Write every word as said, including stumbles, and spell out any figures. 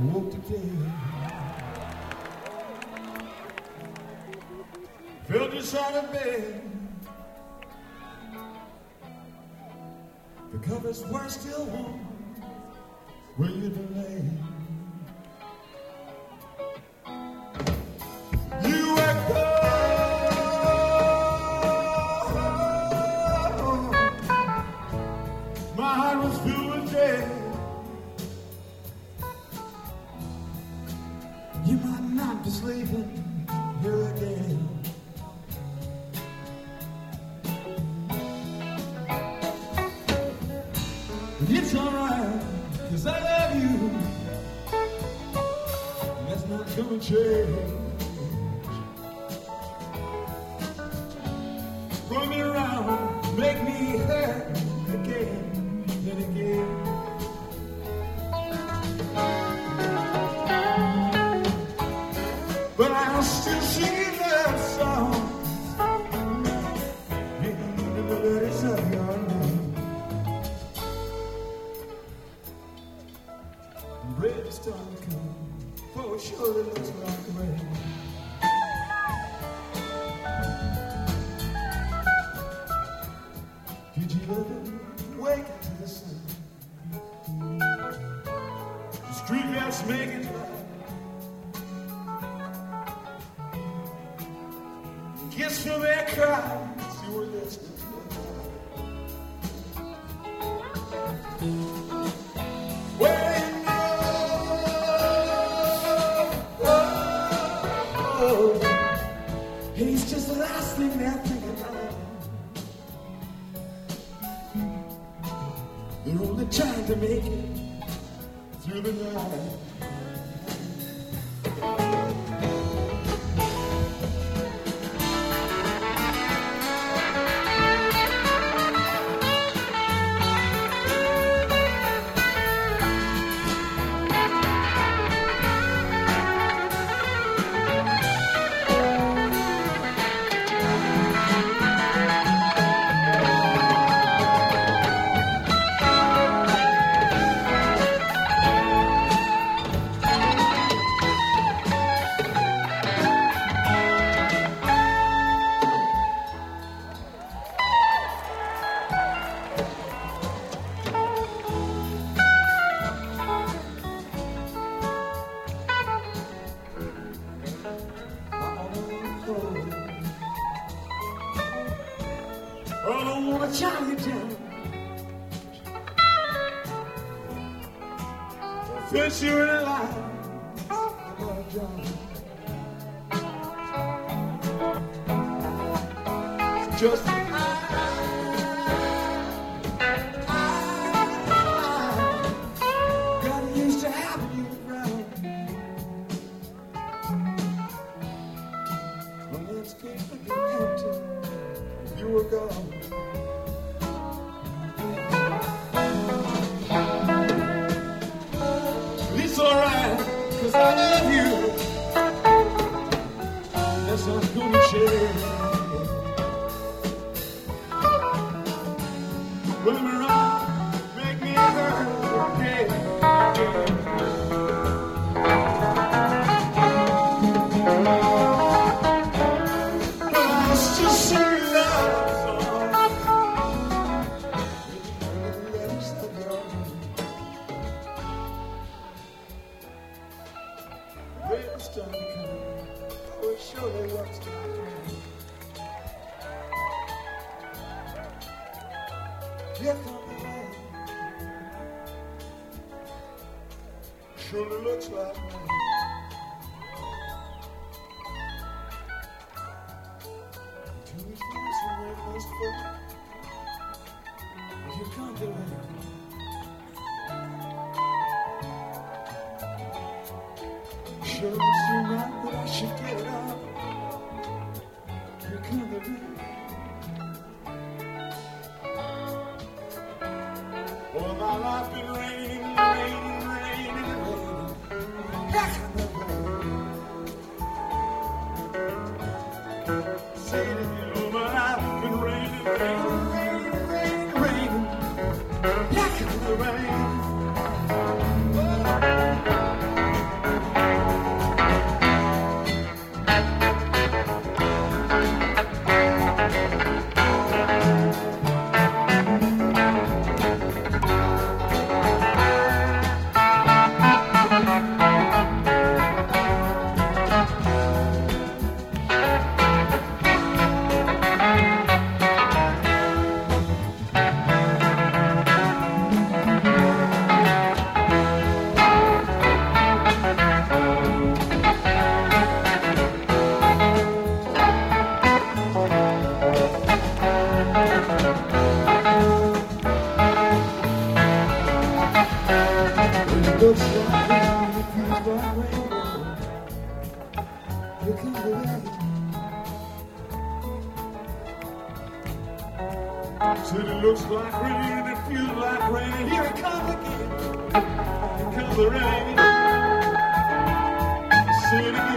woke today. Felt inside of bed. The covers were still warm where you'd been laying. You were cold. My heart was filled with dread. You might not be sleeping here again. It's alright, cause I love you. And that's not gonna change. Run me around, make me hurt again and again. But I'll still sing that song. Even the melodies of your name. Red is starting to come, for it surely looks like rain. Did you ever wake up to the sun? The street lamps make it light. Kiss from their cries, you were listening to it. Well, he's just the last thing they're thinking about. They're only trying to make it through the night. I don't wanna tie you down. Since you're alive, I'm gonna drown. It's just I, I, I got used to having you around. My landscape's looking empty. You were gone. It's alright, cause I love you. That's not gonna change. Run me around, make me hurt again. It's just so it's time to come. Oh, it surely looks like rain. Death on the land. Surely looks like rain. Two weeks nice and rain must fall. Here comes the rain. Sure, it's so right that I should get it out. Here come the rain. All my life been raining, raining, raining, raining. Here come the rain. Say it again. All my life been raining, raining, raining, raining, raining. Here come the rain. Oh. Said it looks like rain, it feels like rain. Here it comes again. Here comes the rain. Say it again.